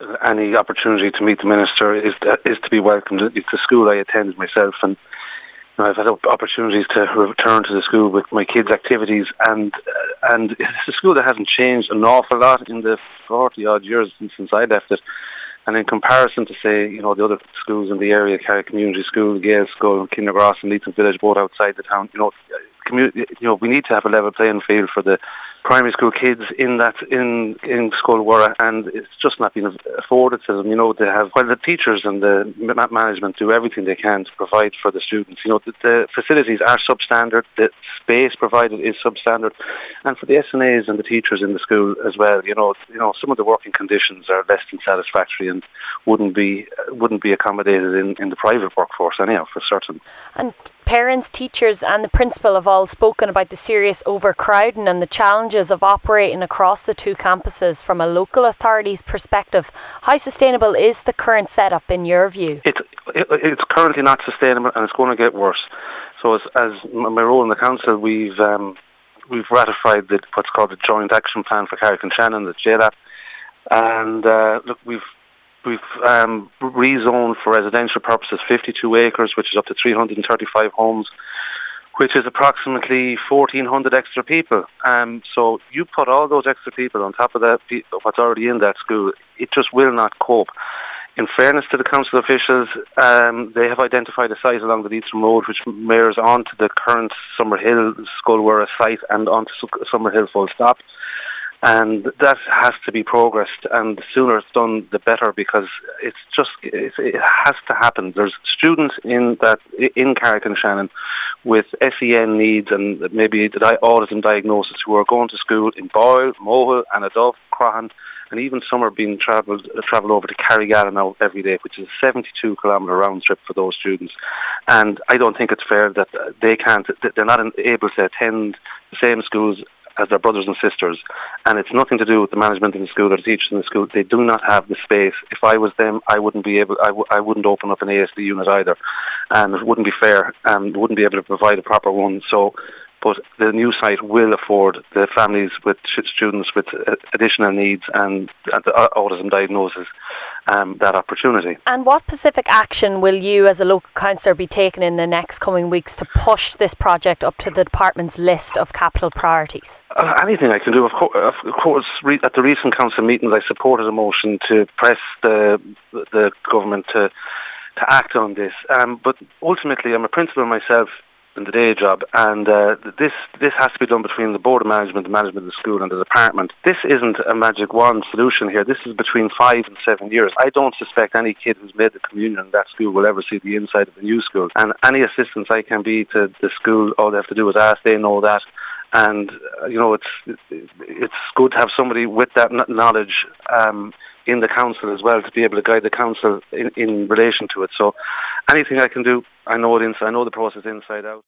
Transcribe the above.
any opportunity to meet the Minister is to be welcomed. It's a school I attend myself, and I've had opportunities to return to the school with my kids' activities, and it's a school that hasn't changed an awful lot in the 40-odd years since I left it. And in comparison to, say, the other schools in the area, Kerry Community School, Gale School, Kindergrass and Leeton Village, both outside the town, we need to have a level playing field for the primary school kids in Scolwara, and it's just not been afforded to them. They have, while the teachers and the management do everything they can to provide for the students. The facilities are substandard, the space provided is substandard, and for the SNAs and the teachers in the school as well, some of the working conditions are less than satisfactory and wouldn't be accommodated in the private workforce anyhow, for certain. And parents, teachers and the principal have all spoken about the serious overcrowding and the challenges of operating across the two campuses from a local authority's perspective. How sustainable is the current setup in your view? It's currently not sustainable, and it's going to get worse. So as my role in the council, we've ratified what's called the Joint Action Plan for Carrick-on-Shannon, the JLAP, and we've rezoned for residential purposes 52 acres, which is up to 335 homes, which is approximately 1,400 extra people. So you put all those extra people on top of that, what's already in that school, it just will not cope. In fairness to the council officials, they have identified a site along the Leitrim Road which mirrors onto the current Summerhill Scolwara site and onto Summerhill full stop. And that has to be progressed, and the sooner it's done, the better, because it has to happen. There's students in Carrick-on-Shannon with SEN needs and maybe autism diagnosis who are going to school in Boyle, Mohill, Anadove, Croghan, and even some are being travel over to Carrigalla now every day, which is a 72-kilometre round trip for those students. And I don't think it's fair that they're not able to attend the same schools as their brothers and sisters, and it's nothing to do with the management in the school or the teachers in the school. They do not have the space. If I was them, I wouldn't open up an ASD unit either, and it wouldn't be fair, and wouldn't be able to provide a proper one. But the new site will afford the families with students with additional needs and autism diagnosis that opportunity. And what specific action will you as a local councillor be taking in the next coming weeks to push this project up to the department's list of capital priorities? Anything I can do. Of course, at the recent council meetings I supported a motion to press the government to act on this. But ultimately I'm a principal myself in the day job, and this has to be done between the board of management, the management of the school and the department. This isn't a magic wand solution here. This is between 5 and 7 years. I don't suspect any kid who's made the communion in that school will ever see the inside of the new school, and any assistance I can be to the school, all they have to do is ask. They know that, and it's good to have somebody with that knowledge in the council as well, to be able to guide the council in relation to it. So anything I can do, I know the process inside out.